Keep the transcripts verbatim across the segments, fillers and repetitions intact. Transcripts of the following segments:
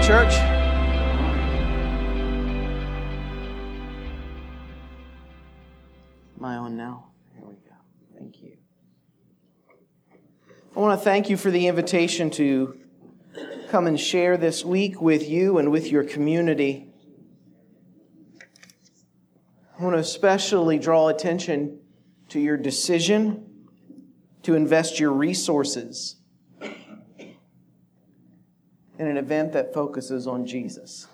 church. Am I on now? Here we go. Thank you. I want to thank you for the invitation to come and share this week with you and with your community. I want to especially draw attention to your decision to invest your resources in an event that focuses on Jesus.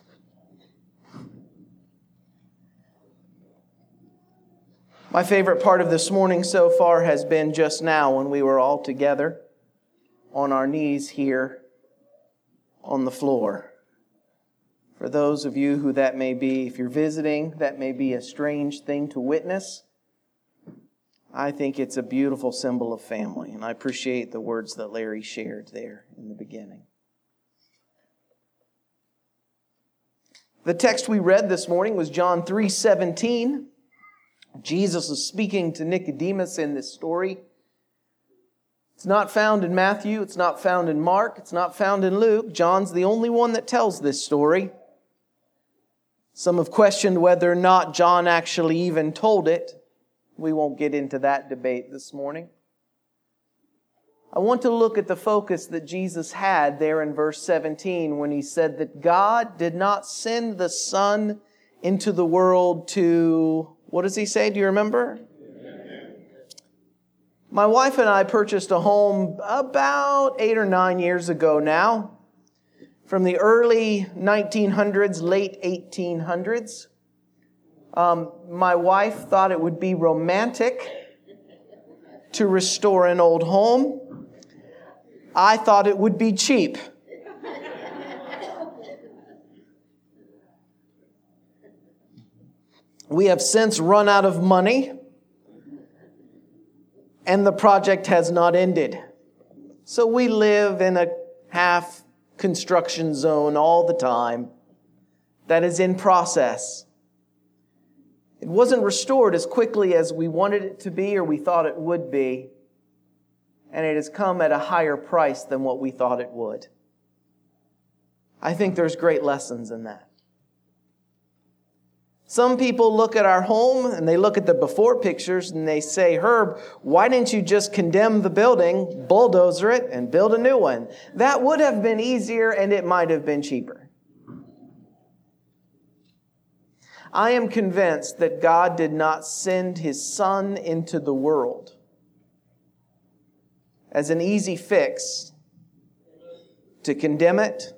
My favorite part of this morning so far has been just now when we were all together on our knees here on the floor. For those of you who that may be, if you're visiting, that may be a strange thing to witness. I think it's a beautiful symbol of family, and I appreciate the words that Larry shared there in the beginning. The text we read this morning was John three seventeen. Jesus is speaking to Nicodemus in this story. It's not found in Matthew, it's not found in Mark, it's not found in Luke. John's the only one that tells this story. Some have questioned whether or not John actually even told it. We won't get into that debate this morning. I want to look at the focus that Jesus had there in verse seventeen when he said that God did not send the Son into the world to, what does he say? Do you remember? My wife and I purchased a home about eight or nine years ago now, from the early nineteen hundreds, late eighteen hundreds. Um, my wife thought it would be romantic to restore an old home. I thought it would be cheap. We have since run out of money, and the project has not ended. So we live in a half construction zone all the time that is in process. It wasn't restored as quickly as we wanted it to be or we thought it would be. And it has come at a higher price than what we thought it would. I think there's great lessons in that. Some people look at our home and they look at the before pictures and they say, Herb, why didn't you just condemn the building, bulldozer it, and build a new one? That would have been easier and it might have been cheaper. I am convinced that God did not send His Son into the world as an easy fix to condemn it,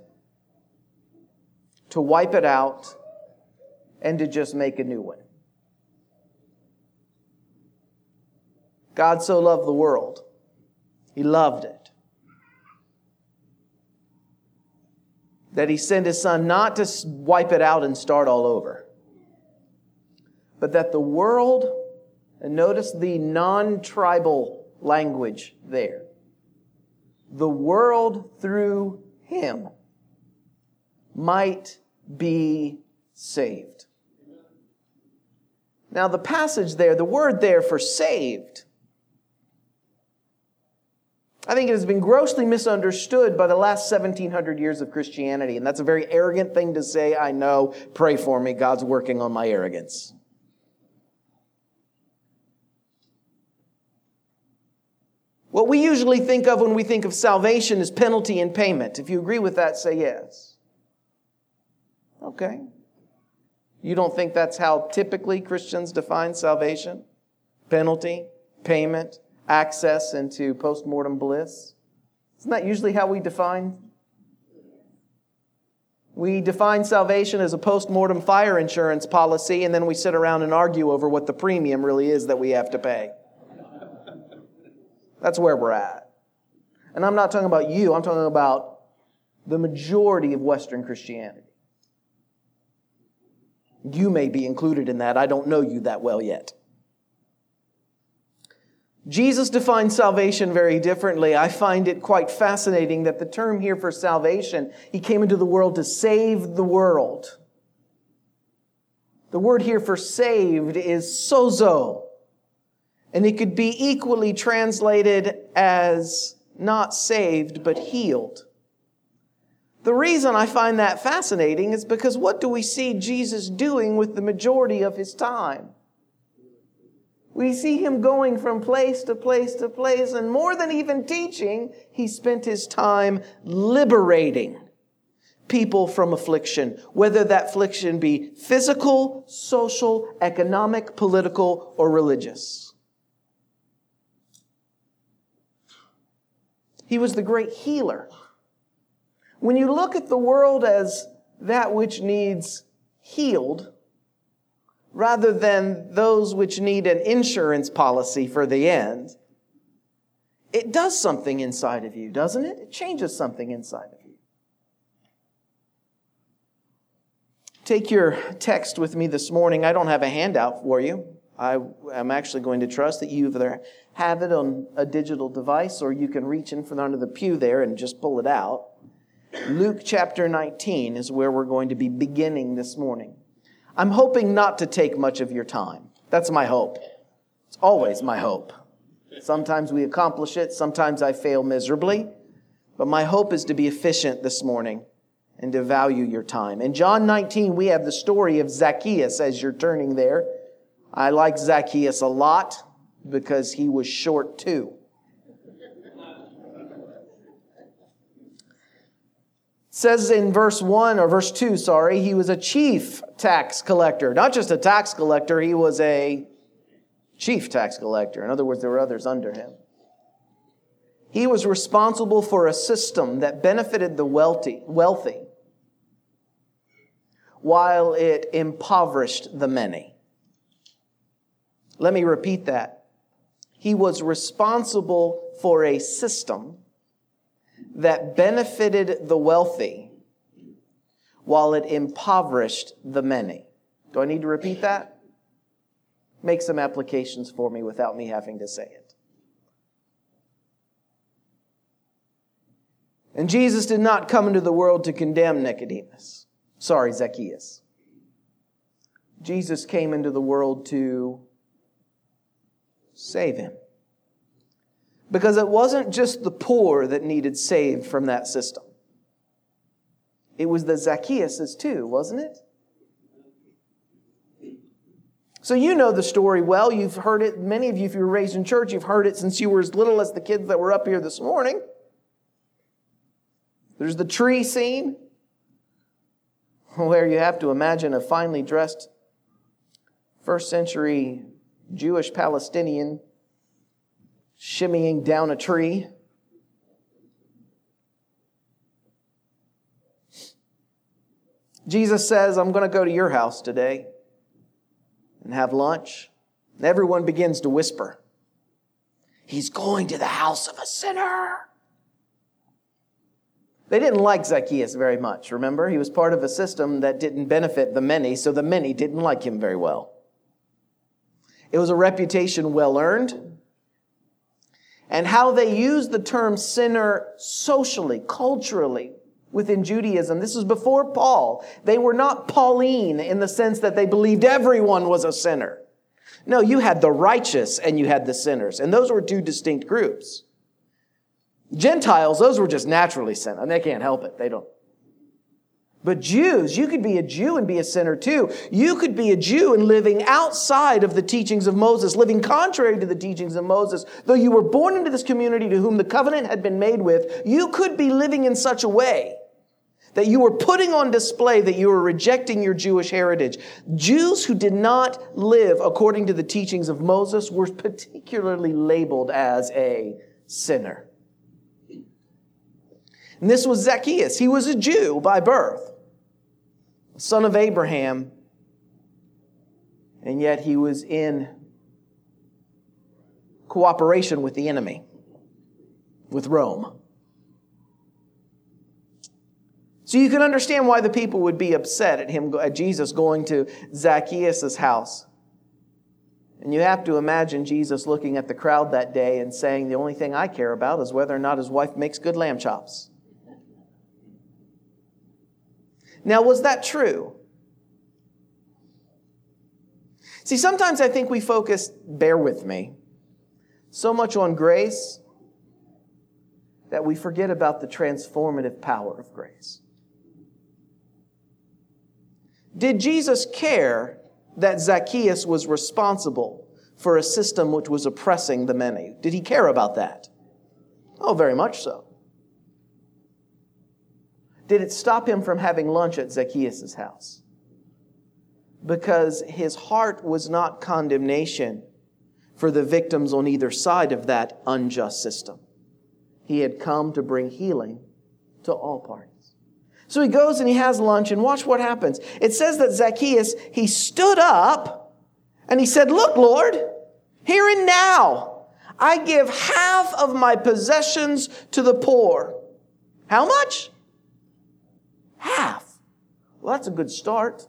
to wipe it out, and to just make a new one. God so loved the world. He loved it. That He sent His Son not to wipe it out and start all over, but that the world, and notice the non-tribal language there, the world through Him might be saved. Now the passage there, the word there for saved, I think it has been grossly misunderstood by the last seventeen hundred years of Christianity. And that's a very arrogant thing to say. I know. Pray for me. God's working on my arrogance. What we usually think of when we think of salvation is penalty and payment. If you agree with that, say yes. Okay. You don't think that's how typically Christians define salvation? Penalty, payment, access into post-mortem bliss. Isn't that usually how we define? We define salvation as a post-mortem fire insurance policy, and then we sit around and argue over what the premium really is that we have to pay. That's where we're at. And I'm not talking about you, I'm talking about the majority of Western Christianity. You may be included in that. I don't know you that well yet. Jesus defines salvation very differently. I find it quite fascinating that the term here for salvation, He came into the world to save the world. The word here for saved is sozo. And it could be equally translated as not saved, but healed. The reason I find that fascinating is because what do we see Jesus doing with the majority of his time? We see him going from place to place to place, and more than even teaching, he spent his time liberating people from affliction, whether that affliction be physical, social, economic, political, or religious. He was the great healer. When you look at the world as that which needs healed, rather than those which need an insurance policy for the end, it does something inside of you, doesn't it? It changes something inside of you. Take your text with me this morning. I don't have a handout for you. I am actually going to trust that you either have it on a digital device or you can reach in from under the pew there and just pull it out. Luke chapter nineteen is where we're going to be beginning this morning. I'm hoping not to take much of your time. That's my hope. It's always my hope. Sometimes we accomplish it. Sometimes I fail miserably. But my hope is to be efficient this morning and to value your time. In John nineteen, we have the story of Zacchaeus as you're turning there. I like Zacchaeus a lot because he was short too. It says in verse one, or verse two, sorry, he was a chief tax collector. Not just a tax collector, he was a chief tax collector. In other words, there were others under him. He was responsible for a system that benefited the wealthy, wealthy while it impoverished the many. Let me repeat that. He was responsible for a system that benefited the wealthy while it impoverished the many. Do I need to repeat that? Make some applications for me without me having to say it. And Jesus did not come into the world to condemn Nicodemus. Sorry, Zacchaeus. Jesus came into the world to save him. Because it wasn't just the poor that needed saved from that system. It was the Zacchaeuses too, wasn't it? So you know the story well. You've heard it. Many of you, if you were raised in church, you've heard it since you were as little as the kids that were up here this morning. There's the tree scene, where you have to imagine a finely dressed first century Jewish Palestinian shimmying down a tree. Jesus says, I'm going to go to your house today and have lunch. And everyone begins to whisper, he's going to the house of a sinner. They didn't like Zacchaeus very much, remember? He was part of a system that didn't benefit the many, so the many didn't like him very well. It was a reputation well earned. And how they used the term sinner socially, culturally, within Judaism. This is before Paul. They were not Pauline in the sense that they believed everyone was a sinner. No, you had the righteous and you had the sinners. And those were two distinct groups. Gentiles, those were just naturally sinners. And they can't help it. They don't. But Jews, you could be a Jew and be a sinner too. You could be a Jew and living outside of the teachings of Moses, living contrary to the teachings of Moses. Though you were born into this community to whom the covenant had been made with, you could be living in such a way that you were putting on display that you were rejecting your Jewish heritage. Jews who did not live according to the teachings of Moses were particularly labeled as a sinner. And this was Zacchaeus. He was a Jew by birth, son of Abraham, and yet he was in cooperation with the enemy, with Rome. So you can understand why the people would be upset at him, at Jesus going to Zacchaeus' house. And you have to imagine Jesus looking at the crowd that day and saying, the only thing I care about is whether or not his wife makes good lamb chops. Now, was that true? See, sometimes I think we focus, bear with me, so much on grace that we forget about the transformative power of grace. Did Jesus care that Zacchaeus was responsible for a system which was oppressing the many? Did he care about that? Oh, very much so. Did it stop him from having lunch at Zacchaeus' house? Because his heart was not condemnation for the victims on either side of that unjust system. He had come to bring healing to all parties. So he goes and he has lunch, and watch what happens. It says that Zacchaeus, he stood up and he said, "Look, Lord, here and now, I give half of my possessions to the poor." How much? Half. Well, that's a good start.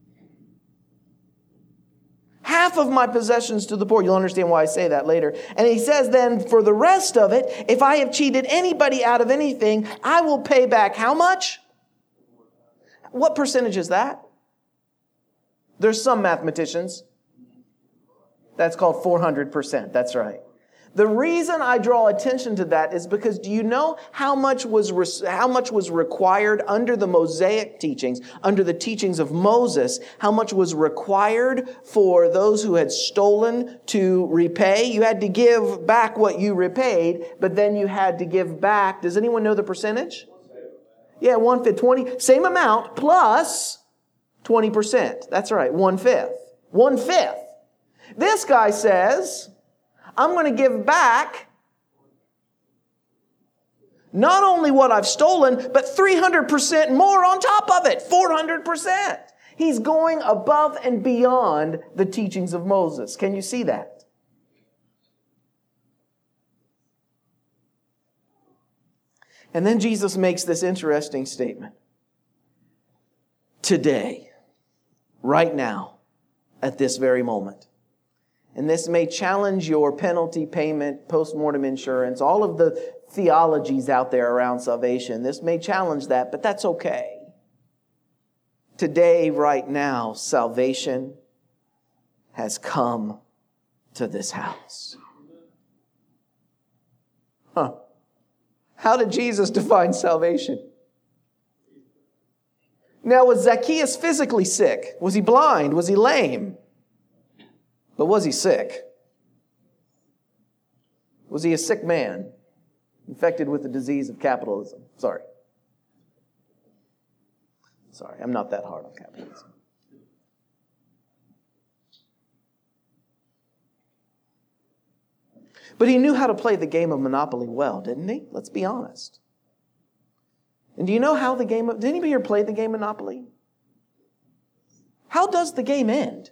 Half of my possessions to the poor. You'll understand why I say that later. And he says then, for the rest of it, if I have cheated anybody out of anything, I will pay back how much? What percentage is that? There's some mathematicians. That's called four hundred percent. That's right. The reason I draw attention to that is because do you know how much was re- how much was required under the Mosaic teachings, under the teachings of Moses, how much was required for those who had stolen to repay? You had to give back what you repaid, but then you had to give back. Does anyone know the percentage? Yeah, one fifth, twenty, same amount plus twenty percent. That's right, one fifth. One fifth. This guy says, I'm going to give back not only what I've stolen, but three hundred percent more on top of it. four hundred percent. He's going above and beyond the teachings of Moses. Can you see that? And then Jesus makes this interesting statement. Today, right now, at this very moment. And this may challenge your penalty payment, post-mortem insurance, all of the theologies out there around salvation. This may challenge that, but that's okay. Today, right now, salvation has come to this house. Huh. How did Jesus define salvation? Now, was Zacchaeus physically sick? Was he blind? Was he lame? But was he sick? Was he a sick man, infected with the disease of capitalism? Sorry. Sorry, I'm not that hard on capitalism. But he knew how to play the game of Monopoly well, didn't he? Let's be honest. And do you know how the game of... Did anybody here play the game Monopoly? How does the game end?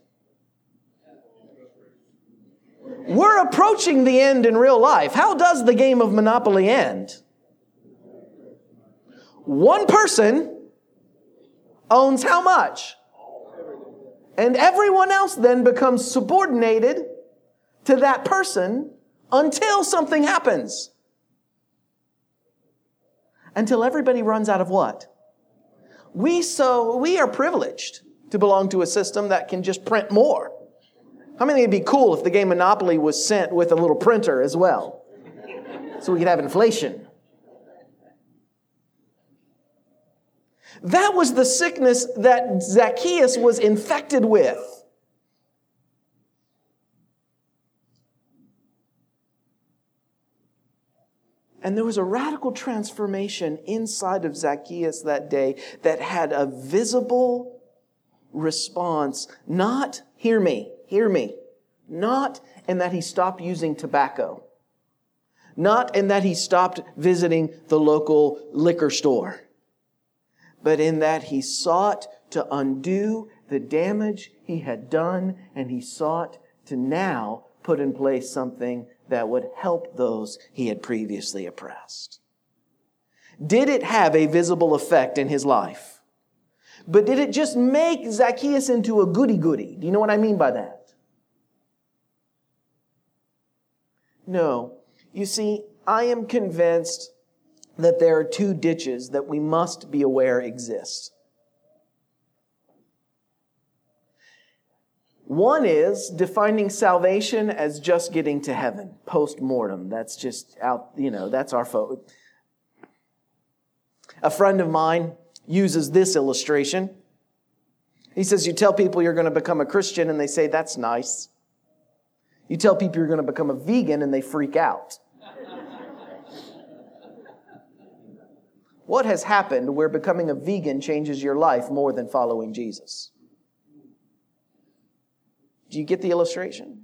We're approaching the end in real life. How does the game of Monopoly end? One person owns how much? And everyone else then becomes subordinated to that person until something happens. Until everybody runs out of what? We so we are privileged to belong to a system that can just print more. How many it'd be cool if the game Monopoly was sent with a little printer as well? So we could have inflation. That was the sickness that Zacchaeus was infected with. And there was a radical transformation inside of Zacchaeus that day that had a visible response. Not, hear me, hear me, not in that he stopped using tobacco. Not in that he stopped visiting the local liquor store. But in that he sought to undo the damage he had done, and he sought to now put in place something that would help those he had previously oppressed. Did it have a visible effect in his life? But did it just make Zacchaeus into a goody-goody? Do you know what I mean by that? No. You see, I am convinced that there are two ditches that we must be aware exist. One is defining salvation as just getting to heaven, post-mortem. That's just out, you know, that's our focus. A friend of mine uses this illustration. He says, you tell people you're going to become a Christian and they say, that's nice. You tell people you're going to become a vegan and they freak out. What has happened where becoming a vegan changes your life more than following Jesus? Do you get the illustration?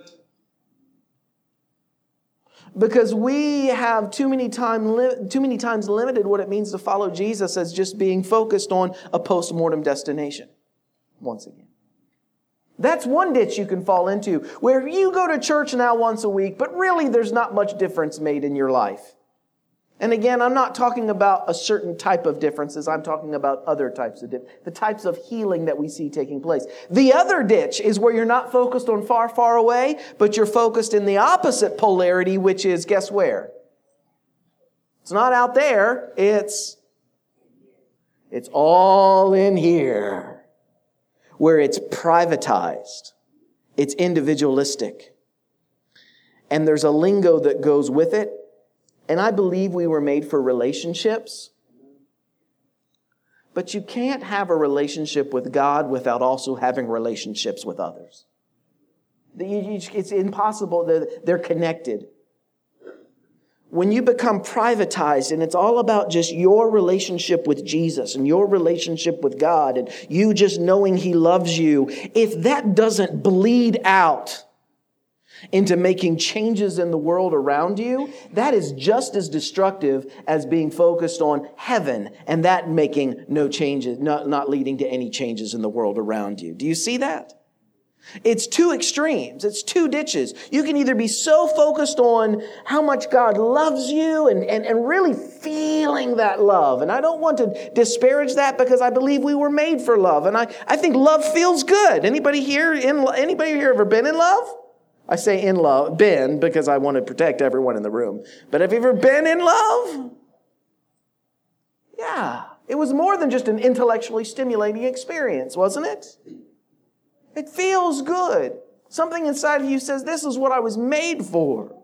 Because we have too many, time, too many times limited what it means to follow Jesus as just being focused on a post-mortem destination. Once again. That's one ditch you can fall into, where you go to church now once a week, but really there's not much difference made in your life. And again, I'm not talking about a certain type of differences. I'm talking about other types of differences, the types of healing that we see taking place. The other ditch is where you're not focused on far, far away, but you're focused in the opposite polarity, which is, guess where? It's not out there. It's, it's all in here, where it's privatized. It's individualistic. And there's a lingo that goes with it. And I believe we were made for relationships. But you can't have a relationship with God without also having relationships with others. It's impossible. They're connected. When you become privatized and it's all about just your relationship with Jesus and your relationship with God and you just knowing He loves you, if that doesn't bleed out into making changes in the world around you, that is just as destructive as being focused on heaven and that making no changes, not, not leading to any changes in the world around you. Do you see that? It's two extremes. It's two ditches. You can either be so focused on how much God loves you and, and, and really feeling that love. And I don't want to disparage that because I believe we were made for love. And I, I think love feels good. Anybody here in, anybody here ever been in love? I say in love, been, because I want to protect everyone in the room. But have you ever been in love? Yeah. It was more than just an intellectually stimulating experience, wasn't it? It feels good. Something inside of you says, this is what I was made for.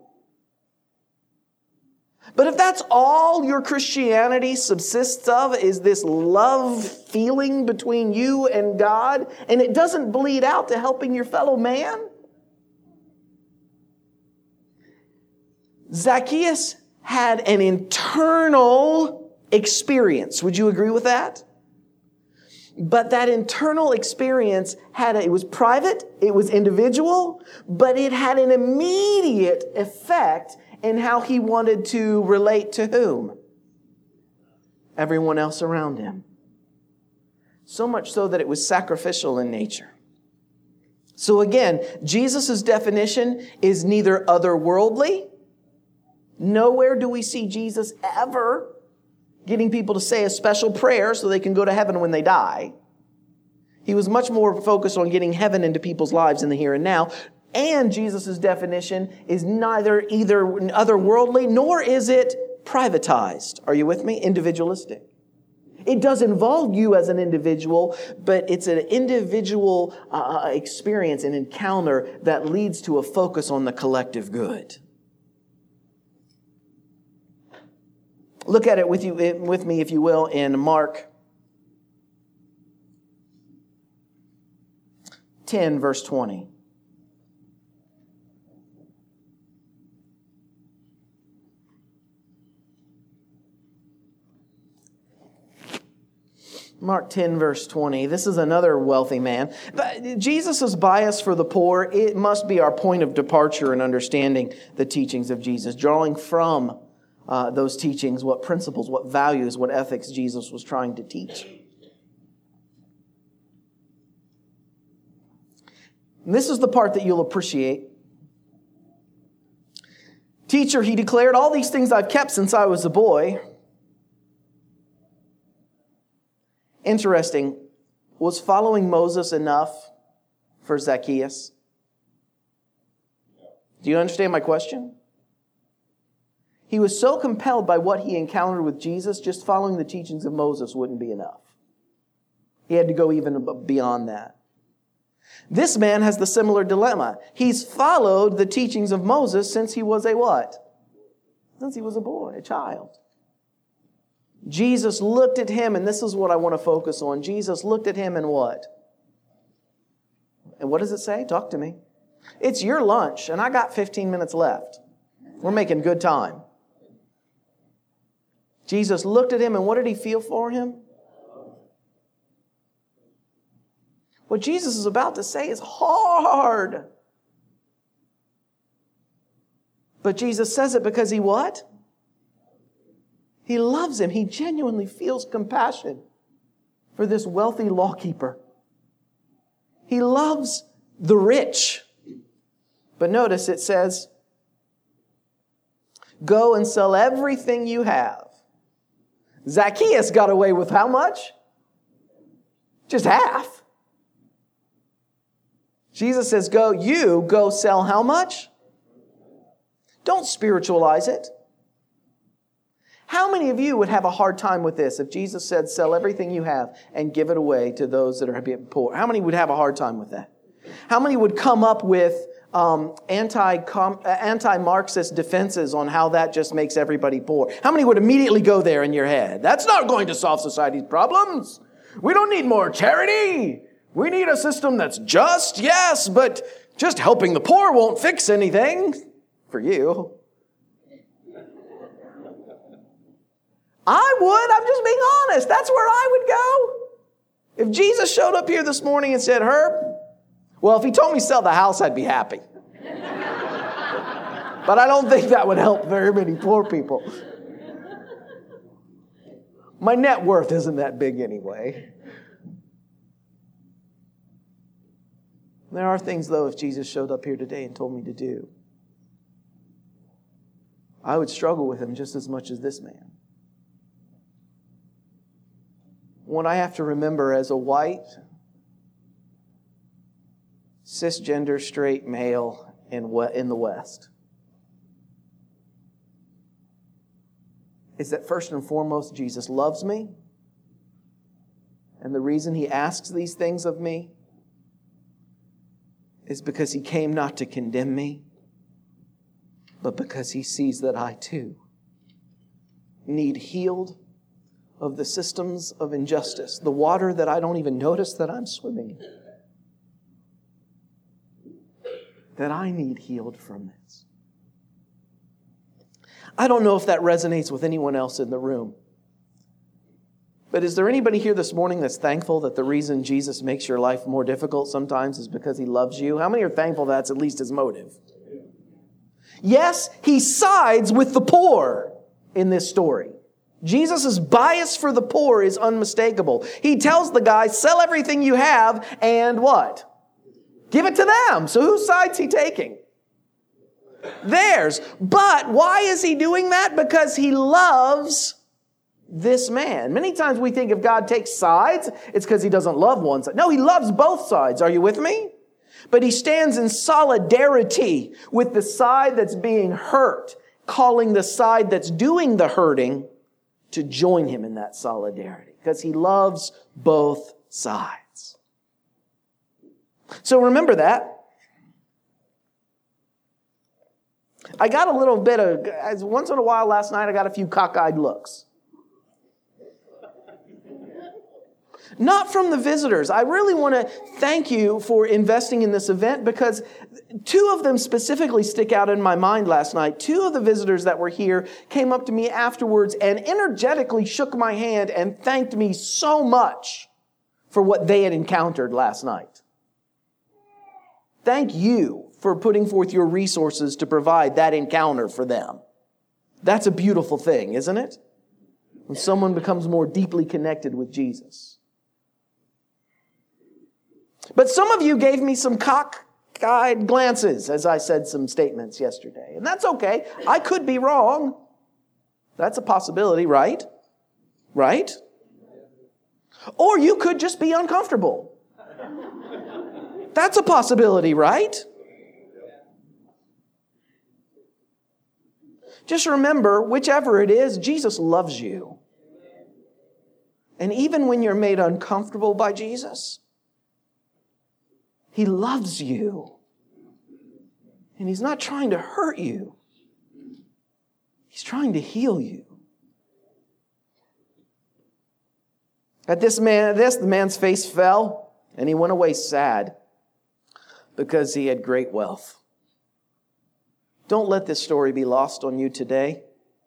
But if that's all your Christianity subsists of, is this love feeling between you and God, and it doesn't bleed out to helping your fellow man, Zacchaeus had an internal experience. Would you agree with that? But that internal experience had, a, it was private, it was individual, but it had an immediate effect in how he wanted to relate to whom? Everyone else around him. So much so that it was sacrificial in nature. So again, Jesus' definition is neither otherworldly. Nowhere do we see Jesus ever getting people to say a special prayer so they can go to heaven when they die. He was much more focused on getting heaven into people's lives in the here and now. And Jesus' definition is neither either otherworldly, nor is it privatized. Are you with me? Individualistic. It does involve you as an individual, but it's an individual uh, experience, an encounter that leads to a focus on the collective good. Look at it with you, with me, if you will, in Mark ten, verse twenty. Mark ten, verse twenty. This is another wealthy man. But Jesus' bias for the poor, it must be our point of departure in understanding the teachings of Jesus, drawing from Uh, those teachings, what principles, what values, what ethics Jesus was trying to teach. And this is the part that you'll appreciate. Teacher, he declared, all these things I've kept since I was a boy. Interesting. Was following Moses enough for Zacchaeus? Do you understand my question? He was so compelled by what he encountered with Jesus, just following the teachings of Moses wouldn't be enough. He had to go even beyond that. This man has the similar dilemma. He's followed the teachings of Moses since he was a what? Since he was a boy, a child. Jesus looked at him, and this is what I want to focus on. Jesus looked at him and what? And what does it say? Talk to me. It's your lunch, and I got fifteen minutes left. We're making good time. Jesus looked at him, and what did he feel for him? What Jesus is about to say is hard. But Jesus says it because he what? He loves him. He genuinely feels compassion for this wealthy lawkeeper. He loves the rich. But notice it says, go and sell everything you have. Zacchaeus got away with how much? Just half. Jesus says, go, you go sell how much? Don't spiritualize it. How many of you would have a hard time with this if Jesus said, sell everything you have and give it away to those that are poor? How many would have a hard time with that? How many would come up with um, anti, anti-Marxist defenses on how that just makes everybody poor? How many would immediately go there in your head? That's not going to solve society's problems. We don't need more charity. We need a system that's just, yes, but just helping the poor won't fix anything for you. I would. I'm just being honest. That's where I would go. If Jesus showed up here this morning and said, Herb, well, if he told me to sell the house, I'd be happy. But I don't think that would help very many poor people. My net worth isn't that big anyway. There are things, though, if Jesus showed up here today and told me to do, I would struggle with him just as much as this man. What I have to remember as a white, cisgender, straight male in in the West is that first and foremost, Jesus loves me. And the reason he asks these things of me is because he came not to condemn me, but because he sees that I too need healed of the systems of injustice, the water that I don't even notice that I'm swimming in, that I need healed from this. I don't know if that resonates with anyone else in the room, but is there anybody here this morning that's thankful that the reason Jesus makes your life more difficult sometimes is because he loves you? How many are thankful that's at least his motive? Yes, he sides with the poor in this story. Jesus' bias for the poor is unmistakable. He tells the guy, sell everything you have and what? Give it to them. So whose side's he taking? Theirs. But why is he doing that? Because he loves this man. Many times we think if God takes sides, it's because he doesn't love one side. No, he loves both sides. Are you with me? But he stands in solidarity with the side that's being hurt, calling the side that's doing the hurting to join him in that solidarity, because he loves both sides. So remember that. I got a little bit of, as once in a while last night, I got a few cockeyed looks. Not from the visitors. I really want to thank you for investing in this event because two of them specifically stick out in my mind last night. Two of the visitors that were here came up to me afterwards and energetically shook my hand and thanked me so much for what they had encountered last night. Thank you for putting forth your resources to provide that encounter for them. That's a beautiful thing, isn't it? When someone becomes more deeply connected with Jesus. But some of you gave me some cockeyed glances as I said some statements yesterday. And that's okay. I could be wrong. That's a possibility, right? Right? Or you could just be uncomfortable. That's a possibility, right? Just remember, whichever it is, Jesus loves you. And even when you're made uncomfortable by Jesus, he loves you. And he's not trying to hurt you. He's trying to heal you. At this man, this, the man's face fell, and he went away sad, because he had great wealth. Don't let this story be lost on you today.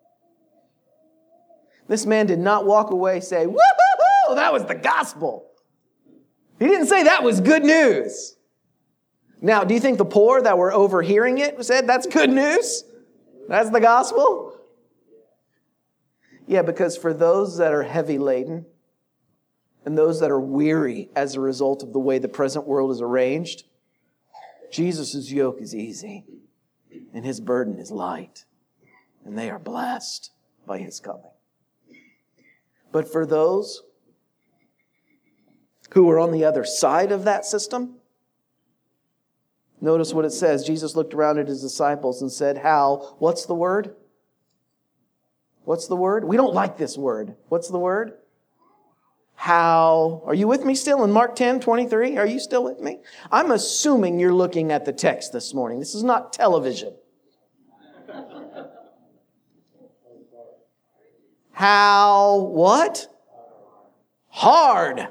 This man did not walk away and say, woo-hoo-hoo, that was the gospel. He didn't say that was good news. Now, do you think the poor that were overhearing it said that's good news? That's the gospel? Yeah, because for those that are heavy laden and those that are weary as a result of the way the present world is arranged, Jesus' yoke is easy and his burden is light, and they are blessed by his coming. But for those who are on the other side of that system, notice what it says. Jesus looked around at his disciples and said, how? What's the word? What's the word? We don't like this word. What's the word? How? Are you with me still in Mark ten twenty-three? Are you still with me? I'm assuming you're looking at the text this morning. This is not television. How? What? Hard.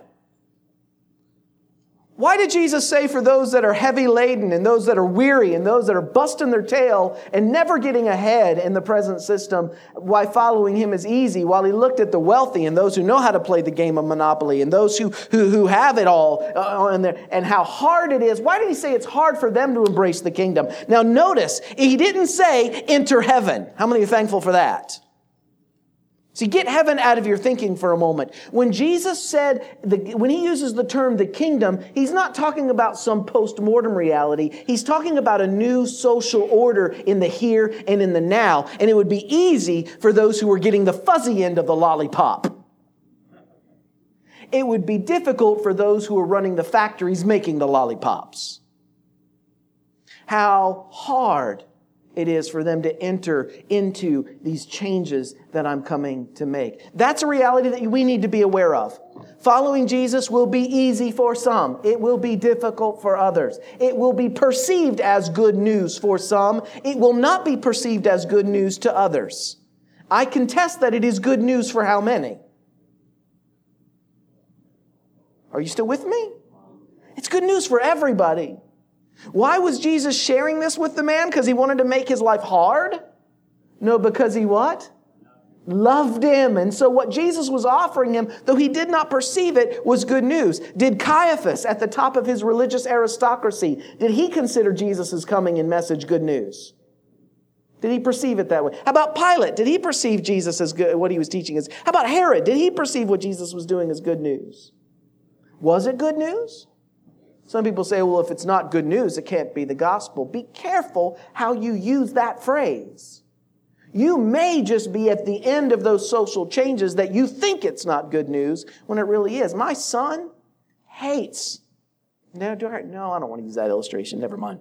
Why did Jesus say for those that are heavy laden and those that are weary and those that are busting their tail and never getting ahead in the present system, why following him is easy, while he looked at the wealthy and those who know how to play the game of Monopoly and those who, who, who have it all uh, in there, and how hard it is? Why did he say it's hard for them to embrace the kingdom? Now notice, he didn't say enter heaven. How many are thankful for that? See, get heaven out of your thinking for a moment. When Jesus said, the, when he uses the term the kingdom, he's not talking about some post-mortem reality. He's talking about a new social order in the here and in the now. And it would be easy for those who were getting the fuzzy end of the lollipop. It would be difficult for those who are running the factories making the lollipops. How hard it is for them to enter into these changes that I'm coming to make. That's a reality that we need to be aware of. Following Jesus will be easy for some. It will be difficult for others. It will be perceived as good news for some. It will not be perceived as good news to others. I contest that it is good news for how many? Are you still with me? It's good news for everybody. Why was Jesus sharing this with the man? Because he wanted to make his life hard? No, because he what? Loved him. And so what Jesus was offering him, though he did not perceive it, was good news. Did Caiaphas, at the top of his religious aristocracy, did he consider Jesus' coming and message good news? Did he perceive it that way? How about Pilate? Did he perceive Jesus as good, what he was teaching as? How about Herod? Did he perceive what Jesus was doing as good news? Was it good news? Some people say, well, if it's not good news, it can't be the gospel. Be careful how you use that phrase. You may just be at the end of those social changes that you think it's not good news when it really is. My son hates. No, do I, no, I don't want to use that illustration. Never mind.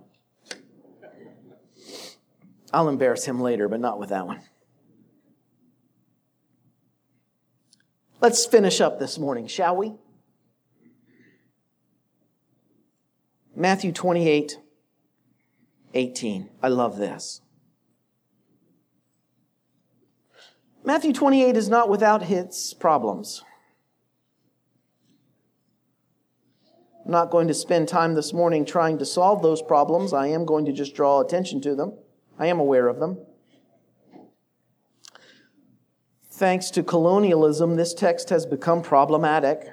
I'll embarrass him later, but not with that one. Let's finish up this morning, shall we? Matthew twenty-eight, eighteen. I love this. Matthew twenty-eight is not without its problems. I'm not going to spend time this morning trying to solve those problems. I am going to just draw attention to them. I am aware of them. Thanks to colonialism, this text has become problematic.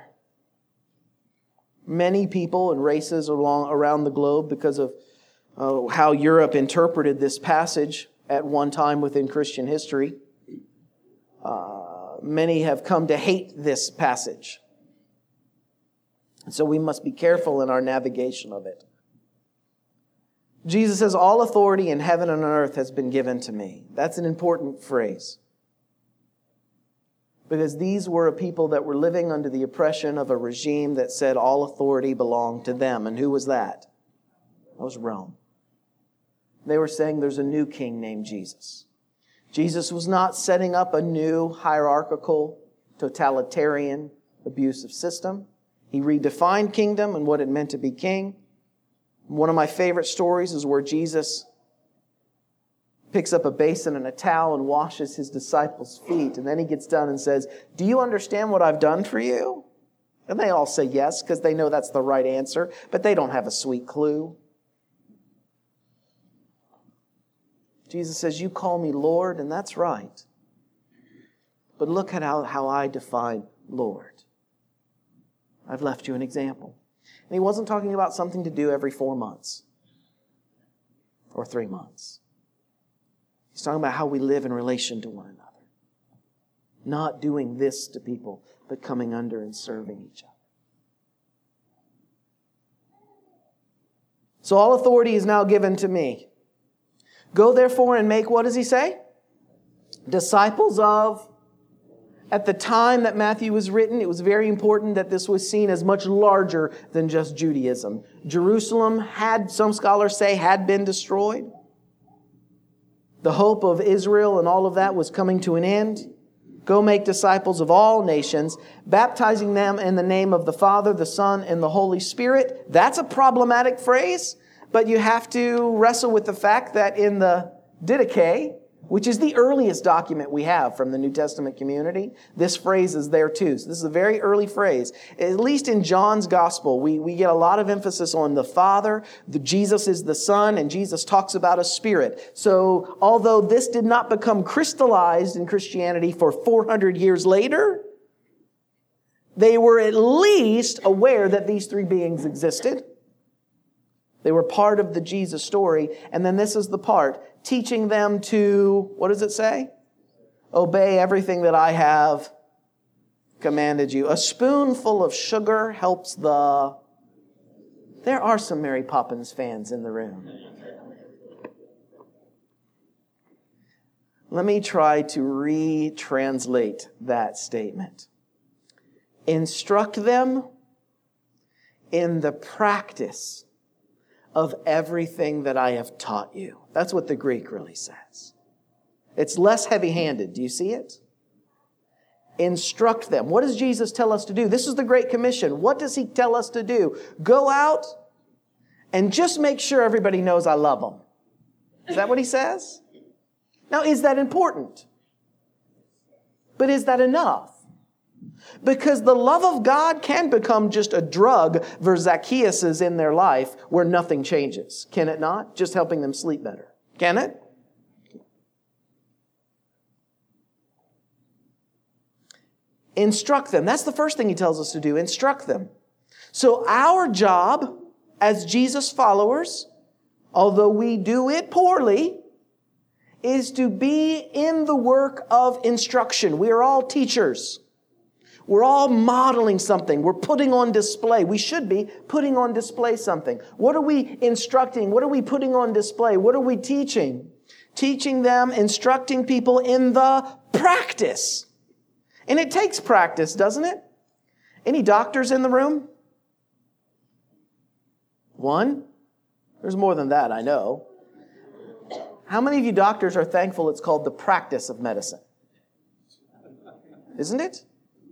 Many people and races along, around the globe, because of uh, how Europe interpreted this passage at one time within Christian history, uh, many have come to hate this passage. And so we must be careful in our navigation of it. Jesus says, all authority in heaven and on earth has been given to me. That's an important phrase. Because these were a people that were living under the oppression of a regime that said all authority belonged to them. And who was that? That was Rome. They were saying there's a new king named Jesus. Jesus was not setting up a new hierarchical, totalitarian, abusive system. He redefined kingdom and what it meant to be king. One of my favorite stories is where Jesus picks up a basin and a towel and washes his disciples' feet. And then he gets done and says, do you understand what I've done for you? And they all say yes, because they know that's the right answer, but they don't have a sweet clue. Jesus says, you call me Lord, and that's right. But look at how, how I define Lord. I've left you an example. And he wasn't talking about something to do every four months or three months. He's talking about how we live in relation to one another. Not doing this to people, but coming under and serving each other. So all authority is now given to me. Go therefore and make, what does he say? Disciples of. At the time that Matthew was written, it was very important that this was seen as much larger than just Judaism. Jerusalem had, some scholars say, had been destroyed. The hope of Israel and all of that was coming to an end. Go make disciples of all nations, baptizing them in the name of the Father, the Son, and the Holy Spirit. That's a problematic phrase, but you have to wrestle with the fact that in the Didache, which is the earliest document we have from the New Testament community, this phrase is there too. So this is a very early phrase. At least in John's Gospel, we, we get a lot of emphasis on the Father, the Jesus is the Son, and Jesus talks about a Spirit. So although this did not become crystallized in Christianity for four hundred years later, they were at least aware that these three beings existed. They were part of the Jesus story. And then this is the part, teaching them to, what does it say? Obey everything that I have commanded you. A spoonful of sugar helps the... There are some Mary Poppins fans in the room. Let me try to retranslate that statement. Instruct them in the practice of everything that I have taught you. That's what the Greek really says. It's less heavy-handed. Do you see it? Instruct them. What does Jesus tell us to do? This is the Great Commission. What does He tell us to do? Go out and just make sure everybody knows I love them. Is that what He says? Now, is that important? But is that enough? Because the love of God can become just a drug for Zacchaeuses in their life where nothing changes. Can it not? Just helping them sleep better. Can it? Instruct them. That's the first thing He tells us to do. Instruct them. So our job as Jesus followers, although we do it poorly, is to be in the work of instruction. We are all teachers. We're all modeling something. We're putting on display. We should be putting on display something. What are we instructing? What are we putting on display? What are we teaching? Teaching them, instructing people in the practice. And it takes practice, doesn't it? Any doctors in the room? One? There's more than that, I know. How many of you doctors are thankful it's called the practice of medicine? Isn't it?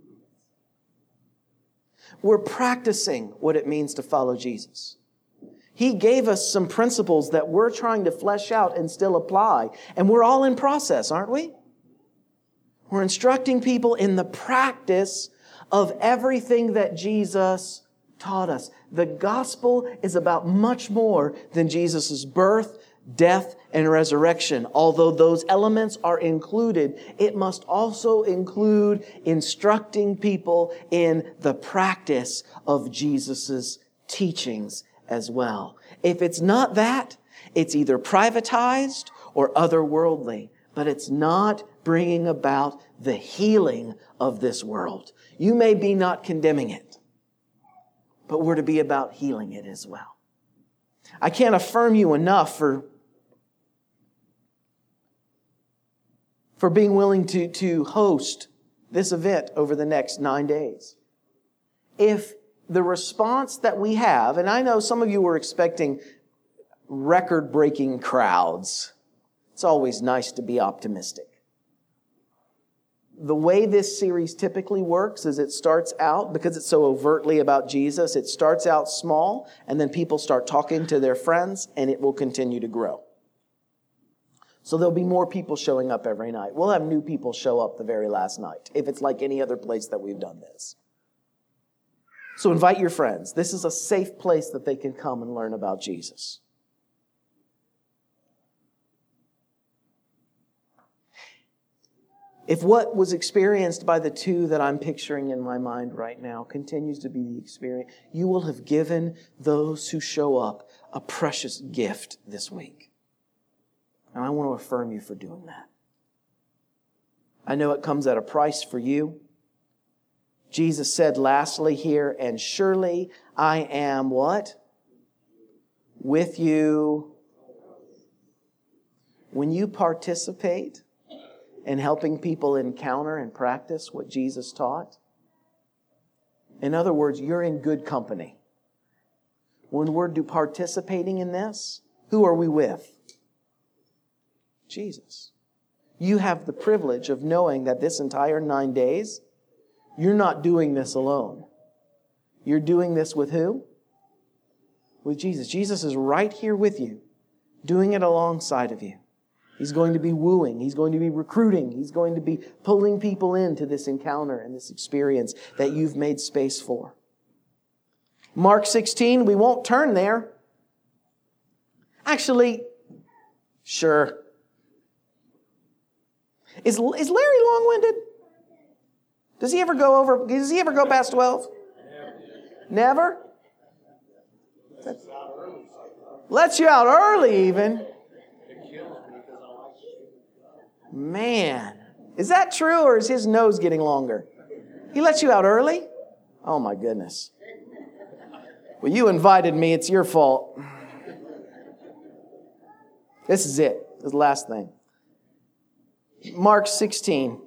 We're practicing what it means to follow Jesus. He gave us some principles that we're trying to flesh out and still apply. And we're all in process, aren't we? We're instructing people in the practice of everything that Jesus taught us. The gospel is about much more than Jesus' birth, death, and resurrection. Although those elements are included, it must also include instructing people in the practice of Jesus' teachings as well. If it's not that, it's either privatized or otherworldly, but it's not bringing about the healing of this world. You may be not condemning it, but we're to be about healing it as well. I can't affirm you enough for for being willing to, to host this event over the next nine days. If the response that we have, and I know some of you were expecting record-breaking crowds. It's always nice to be optimistic. The way this series typically works is it starts out, because it's so overtly about Jesus, it starts out small, and then people start talking to their friends, and it will continue to grow. So there'll be more people showing up every night. We'll have new people show up the very last night, if it's like any other place that we've done this. So invite your friends. This is a safe place that they can come and learn about Jesus. If what was experienced by the two that I'm picturing in my mind right now continues to be the experience, you will have given those who show up a precious gift this week. And I want to affirm you for doing that. I know it comes at a price for you. Jesus said lastly here, and surely I am what? With you. When you participate in helping people encounter and practice what Jesus taught, in other words, you're in good company. When we're participating in this, who are we with? Jesus. You have the privilege of knowing that this entire nine days, you're not doing this alone. You're doing this with who? With Jesus. Jesus is right here with you, doing it alongside of you. He's going to be wooing. He's going to be recruiting. He's going to be pulling people into this encounter and this experience that you've made space for. Mark sixteen, we won't turn there. Actually, sure. Is, is Larry long-winded? Does he ever go over, does he ever go past twelve? Never? Never? Lets you out early even. Man, is that true or is his nose getting longer? He lets you out early? Oh my goodness. Well, you invited me. It's your fault. This is it. This is the last thing. Mark sixteen.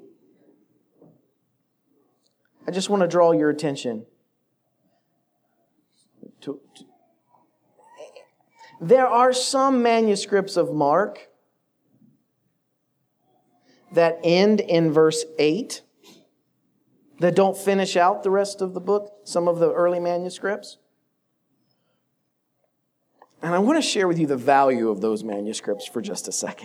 I just want to draw your attention to, to there are some manuscripts of Mark that end in verse eight, that don't finish out the rest of the book, some of the early manuscripts. And I want to share with you the value of those manuscripts for just a second.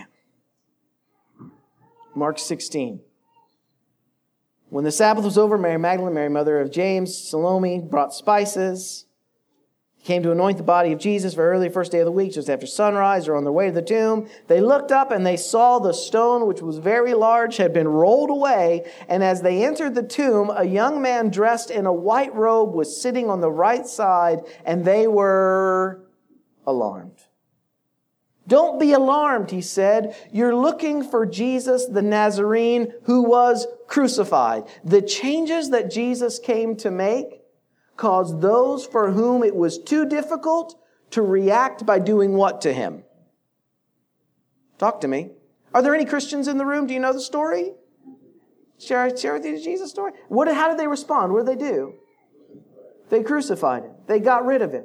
Mark sixteen. When the Sabbath was over, Mary Magdalene, Mary mother of James, Salome brought spices. Came to anoint the body of Jesus for early first day of the week, just after sunrise, or on their way to the tomb. They looked up and they saw the stone, which was very large, had been rolled away. And as they entered the tomb, a young man dressed in a white robe was sitting on the right side, and they were alarmed. Don't be alarmed, he said. You're looking for Jesus the Nazarene who was crucified. The changes that Jesus came to make caused those for whom it was too difficult to react by doing what to him? Talk to me. Are there any Christians in the room? Do you know the story? Share, share with you the Jesus story. What? How did they respond? What did they do? They crucified him. They got rid of him.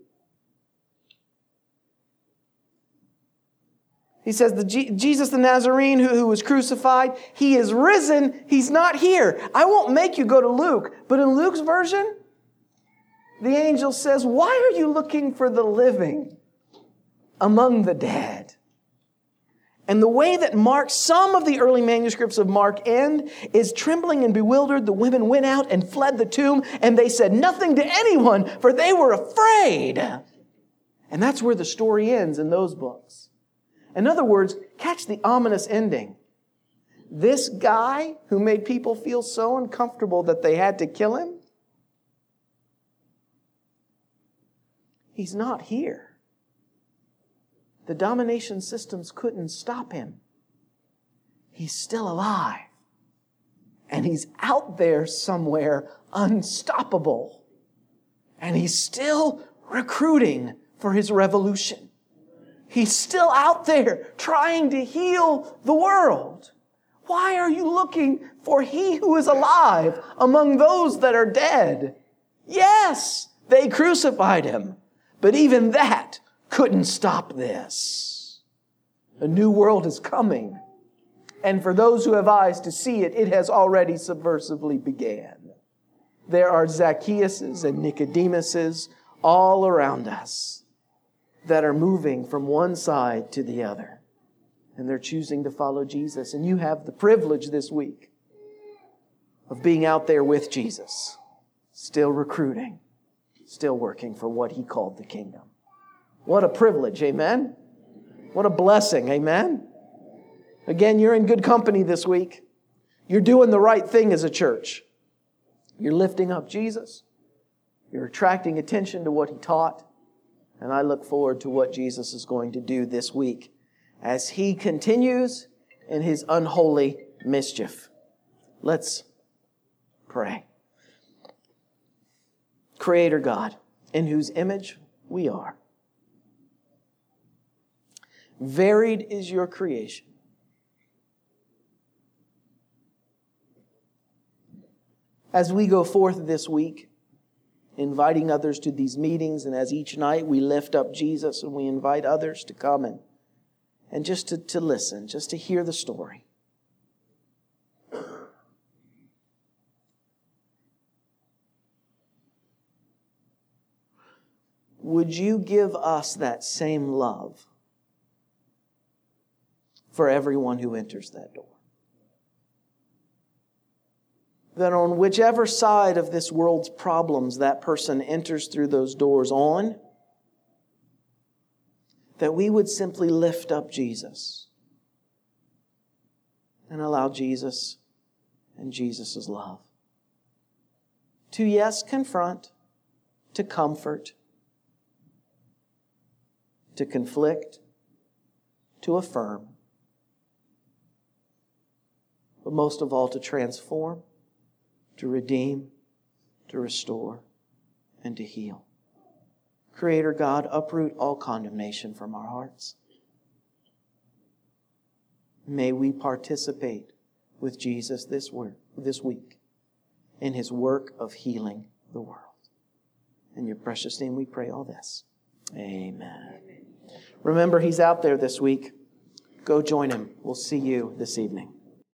He says, the G- Jesus the Nazarene who, who was crucified, he is risen. He's not here. I won't make you go to Luke, but in Luke's version, the angel says, why are you looking for the living among the dead? And the way that Mark, some of the early manuscripts of Mark end is trembling and bewildered. The women went out and fled the tomb, and they said nothing to anyone, for they were afraid. And that's where the story ends in those books. In other words, catch the ominous ending. This guy who made people feel so uncomfortable that they had to kill him, he's not here. The domination systems couldn't stop him. He's still alive. And he's out there somewhere unstoppable. And he's still recruiting for his revolution. He's still out there trying to heal the world. Why are you looking for he who is alive among those that are dead? Yes, they crucified him. But even that couldn't stop this. A new world is coming. And for those who have eyes to see it, it has already subversively began. There are Zacchaeuses and Nicodemuses all around us that are moving from one side to the other. And they're choosing to follow Jesus. And you have the privilege this week of being out there with Jesus, still recruiting, still working for what he called the kingdom. What a privilege, amen? What a blessing, amen? Again, you're in good company this week. You're doing the right thing as a church. You're lifting up Jesus. You're attracting attention to what He taught. And I look forward to what Jesus is going to do this week as He continues in His unholy mischief. Let's pray. Creator God, in whose image we are. Varied is your creation. As we go forth this week, inviting others to these meetings, and as each night we lift up Jesus and we invite others to come and, and just to, to listen, just to hear the story. Would you give us that same love for everyone who enters that door? That on whichever side of this world's problems that person enters through those doors on, that we would simply lift up Jesus and allow Jesus and Jesus' love to, yes, confront, to comfort, to conflict, to affirm, but most of all to transform, to redeem, to restore, and to heal. Creator God, uproot all condemnation from our hearts. May we participate with Jesus this work, this week in His work of healing the world. In your precious name we pray all this. Amen. Remember, He's out there this week. Go join Him. We'll see you this evening.